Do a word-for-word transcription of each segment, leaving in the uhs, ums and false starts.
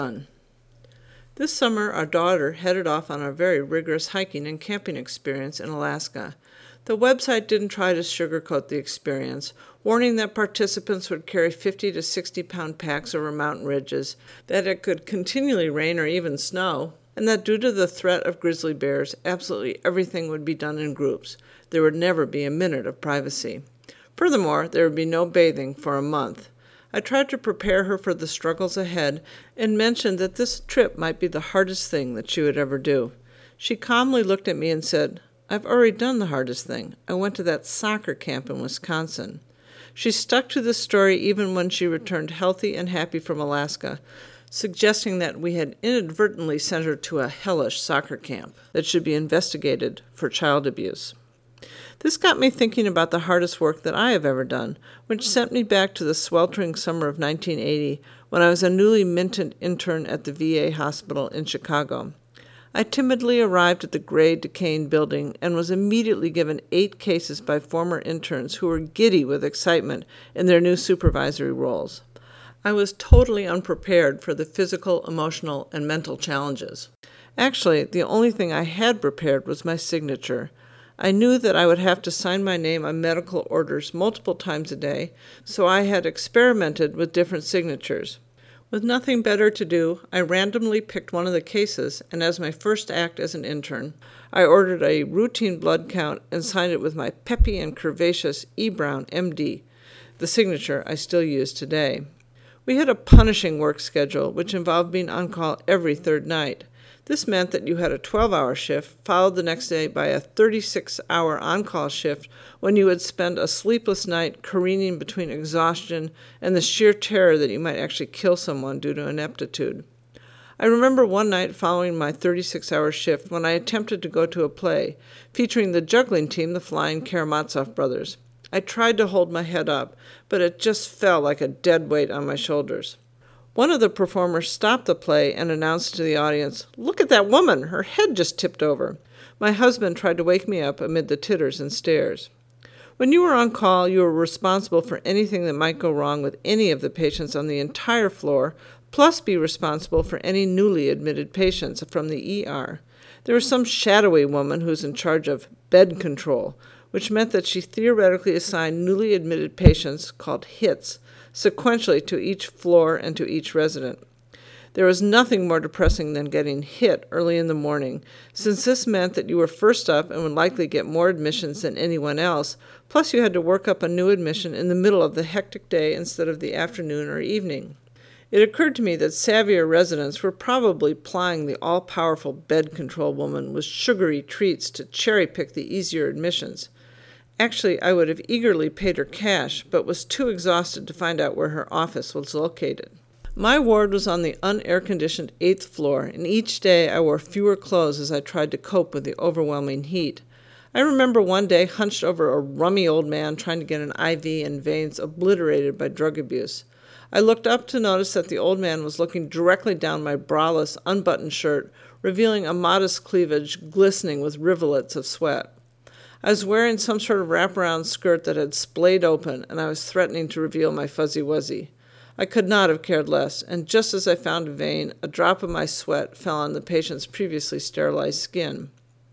This summer, our daughter headed off on a very rigorous hiking and camping experience in Alaska. The website didn't try to sugarcoat the experience, warning that participants would carry fifty to sixty pound packs over mountain ridges, that it could continually rain or even snow, and that due to the threat of grizzly bears, absolutely everything would be done in groups. There would never be a minute of privacy. Furthermore, there would be no bathing for a month. I tried to prepare her for the struggles ahead and mentioned that this trip might be the hardest thing that she would ever do. She calmly looked at me and said, "I've already done the hardest thing. I went to that soccer camp in Wisconsin." She stuck to the story even when she returned healthy and happy from Alaska, suggesting that we had inadvertently sent her to a hellish soccer camp that should be investigated for child abuse. This got me thinking about the hardest work that I have ever done, which sent me back to the sweltering summer of nineteen eighty when I was a newly minted intern at the V A hospital in Chicago. I timidly arrived at the gray, decaying building and was immediately given eight cases by former interns who were giddy with excitement in their new supervisory roles. I was totally unprepared for the physical, emotional, and mental challenges. Actually, the only thing I had prepared was my signature. I knew that I would have to sign my name on medical orders multiple times a day, so I had experimented with different signatures. With nothing better to do, I randomly picked one of the cases, and as my first act as an intern, I ordered a routine blood count and signed it with my peppy and curvaceous E. Brown, M D, the signature I still use today. We had a punishing work schedule, which involved being on call every third night. This meant that you had a twelve-hour shift, followed the next day by a thirty-six hour on-call shift when you would spend a sleepless night careening between exhaustion and the sheer terror that you might actually kill someone due to ineptitude. I remember one night following my thirty-six hour shift when I attempted to go to a play featuring the juggling team, the Flying Karamazov Brothers. I tried to hold my head up, but it just fell like a dead weight on my shoulders. One of the performers stopped the play and announced to the audience, "Look at that woman! Her head just tipped over." My husband tried to wake me up amid the titters and stares. When you were on call, you were responsible for anything that might go wrong with any of the patients on the entire floor, plus be responsible for any newly admitted patients from the E R. There was some shadowy woman who's in charge of bed control, which meant that she theoretically assigned newly admitted patients, called hits, sequentially to each floor and to each resident. There was nothing more depressing than getting hit early in the morning, since this meant that you were first up and would likely get more admissions than anyone else, plus you had to work up a new admission in the middle of the hectic day instead of the afternoon or evening. It occurred to me that savvier residents were probably plying the all-powerful bed control woman with sugary treats to cherry-pick the easier admissions. Actually, I would have eagerly paid her cash, but was too exhausted to find out where her office was located. My ward was on the unair-conditioned eighth floor, and each day I wore fewer clothes as I tried to cope with the overwhelming heat. I remember one day hunched over a rummy old man trying to get an I V and veins obliterated by drug abuse. I looked up to notice that the old man was looking directly down my braless, unbuttoned shirt, revealing a modest cleavage glistening with rivulets of sweat. I was wearing some sort of wraparound skirt that had splayed open, and I was threatening to reveal my fuzzy wuzzy. I could not have cared less, and just as I found a vein, a drop of my sweat fell on the patient's previously sterilized skin.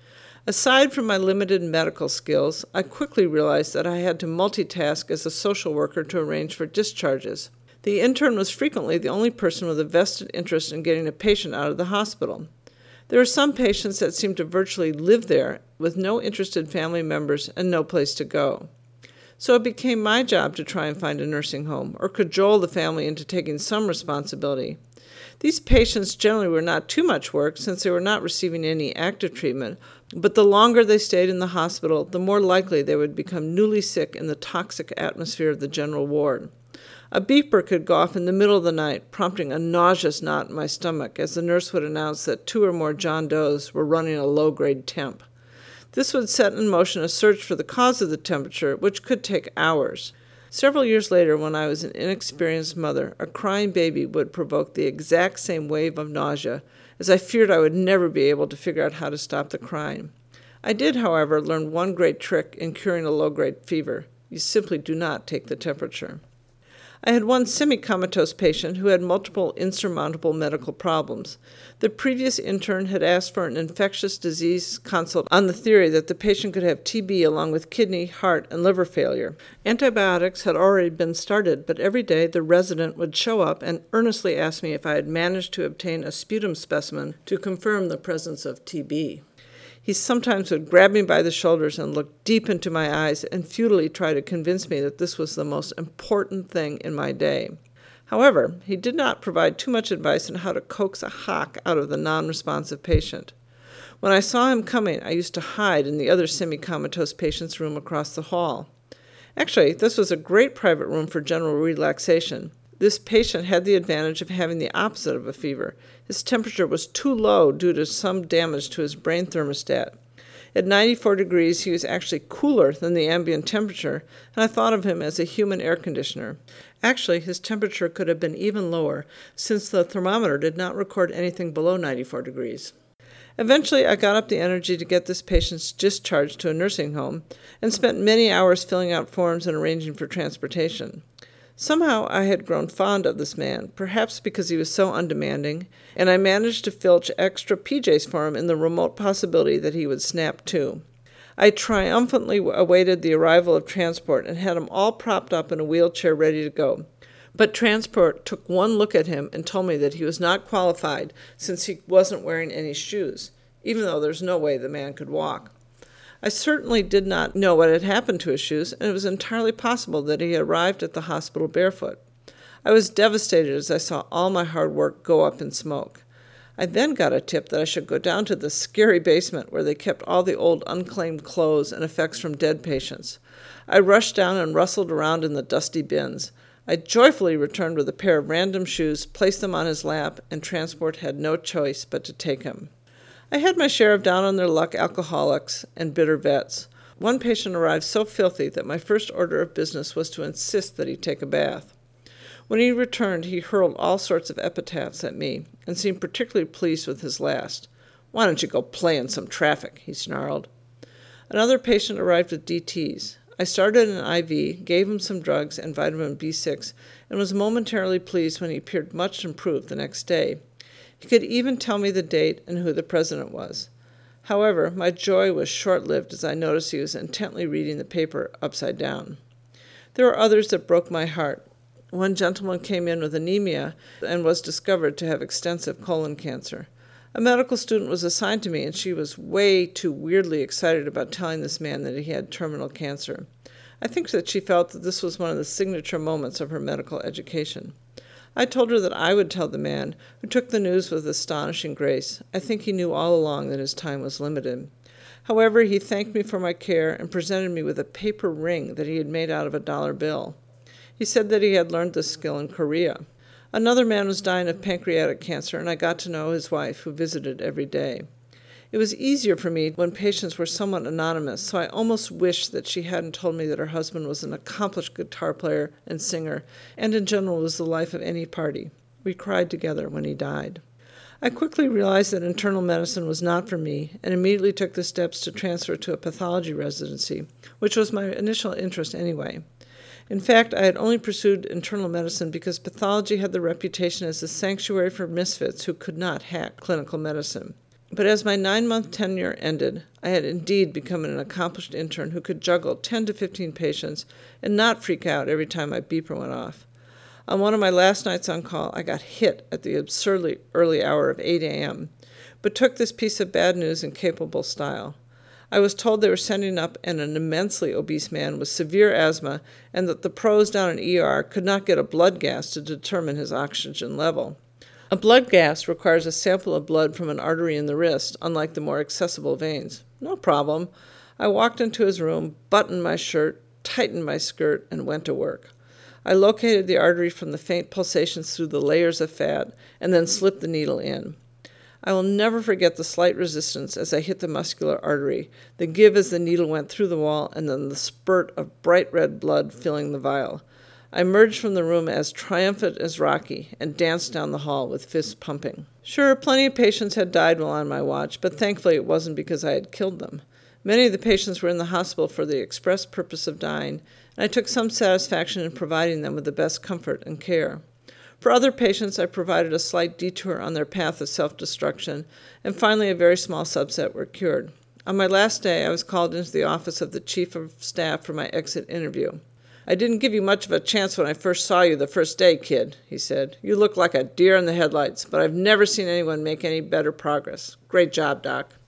Aside from my limited medical skills, I quickly realized that I had to multitask as a social worker to arrange for discharges. The intern was frequently the only person with a vested interest in getting a patient out of the hospital. There are some patients that seem to virtually live there with no interested family members and no place to go. So it became my job to try and find a nursing home or cajole the family into taking some responsibility. These patients generally were not too much work since they were not receiving any active treatment, but the longer they stayed in the hospital, the more likely they would become newly sick in the toxic atmosphere of the general ward. A beeper could go off in the middle of the night, prompting a nauseous knot in my stomach as the nurse would announce that two or more John Does were running a low-grade temp. This would set in motion a search for the cause of the temperature, which could take hours. Several years later, when I was an inexperienced mother, a crying baby would provoke the exact same wave of nausea, as I feared I would never be able to figure out how to stop the crying. I did, however, learn one great trick in curing a low-grade fever. You simply do not take the temperature. I had one semi-comatose patient who had multiple insurmountable medical problems. The previous intern had asked for an infectious disease consult on the theory that the patient could have T B along with kidney, heart, and liver failure. Antibiotics had already been started, but every day the resident would show up and earnestly ask me if I had managed to obtain a sputum specimen to confirm the presence of T B. He sometimes would grab me by the shoulders and look deep into my eyes and futilely try to convince me that this was the most important thing in my day. However, he did not provide too much advice on how to coax a hock out of the non-responsive patient. When I saw him coming, I used to hide in the other semi-comatose patient's room across the hall. Actually, this was a great private room for general relaxation. This patient had the advantage of having the opposite of a fever. His temperature was too low due to some damage to his brain thermostat. At ninety-four degrees, he was actually cooler than the ambient temperature, and I thought of him as a human air conditioner. Actually, his temperature could have been even lower, since the thermometer did not record anything below ninety-four degrees. Eventually, I got up the energy to get this patient discharged to a nursing home, and spent many hours filling out forms and arranging for transportation. Somehow I had grown fond of this man, perhaps because he was so undemanding, and I managed to filch extra P Js for him in the remote possibility that he would snap too. I triumphantly awaited the arrival of transport and had him all propped up in a wheelchair ready to go. But transport took one look at him and told me that he was not qualified since he wasn't wearing any shoes, even though there's no way the man could walk. I certainly did not know what had happened to his shoes, and it was entirely possible that he arrived at the hospital barefoot. I was devastated as I saw all my hard work go up in smoke. I then got a tip that I should go down to the scary basement where they kept all the old unclaimed clothes and effects from dead patients. I rushed down and rustled around in the dusty bins. I joyfully returned with a pair of random shoes, placed them on his lap, and transport had no choice but to take him. I had my share of down-on-their-luck alcoholics and bitter vets. One patient arrived so filthy that my first order of business was to insist that he take a bath. When he returned, he hurled all sorts of epithets at me and seemed particularly pleased with his last. "Why don't you go play in some traffic?" he snarled. Another patient arrived with D Ts. I started an I V, gave him some drugs and vitamin B six, and was momentarily pleased when he appeared much improved the next day. He could even tell me the date and who the president was. However, my joy was short-lived as I noticed he was intently reading the paper upside down. There were others that broke my heart. One gentleman came in with anemia and was discovered to have extensive colon cancer. A medical student was assigned to me, and she was way too weirdly excited about telling this man that he had terminal cancer. I think that she felt that this was one of the signature moments of her medical education. I told her that I would tell the man, who took the news with astonishing grace. I think he knew all along that his time was limited. However, he thanked me for my care and presented me with a paper ring that he had made out of a dollar bill. He said that he had learned this skill in Korea. Another man was dying of pancreatic cancer, and I got to know his wife, who visited every day. It was easier for me when patients were somewhat anonymous, so I almost wished that she hadn't told me that her husband was an accomplished guitar player and singer, and in general was the life of any party. We cried together when he died. I quickly realized that internal medicine was not for me, and immediately took the steps to transfer to a pathology residency, which was my initial interest anyway. In fact, I had only pursued internal medicine because pathology had the reputation as a sanctuary for misfits who could not hack clinical medicine. But as my nine-month tenure ended, I had indeed become an accomplished intern who could juggle ten to fifteen patients and not freak out every time my beeper went off. On one of my last nights on call, I got hit at the absurdly early hour of eight a.m., but took this piece of bad news in capable style. I was told they were sending up an, an immensely obese man with severe asthma, and that the pros down in E R could not get a blood gas to determine his oxygen level. A blood gas requires a sample of blood from an artery in the wrist, unlike the more accessible veins. No problem. I walked into his room, buttoned my shirt, tightened my skirt, and went to work. I located the artery from the faint pulsations through the layers of fat, and then slipped the needle in. I will never forget the slight resistance as I hit the muscular artery, the give as the needle went through the wall, and then the spurt of bright red blood filling the vial. I emerged from the room as triumphant as Rocky and danced down the hall with fists pumping. Sure, plenty of patients had died while on my watch, but thankfully it wasn't because I had killed them. Many of the patients were in the hospital for the express purpose of dying, and I took some satisfaction in providing them with the best comfort and care. For other patients, I provided a slight detour on their path of self-destruction, and finally a very small subset were cured. On my last day, I was called into the office of the Chief of Staff for my exit interview. "I didn't give you much of a chance when I first saw you the first day, kid," he said. "You look like a deer in the headlights, but I've never seen anyone make any better progress. Great job, Doc."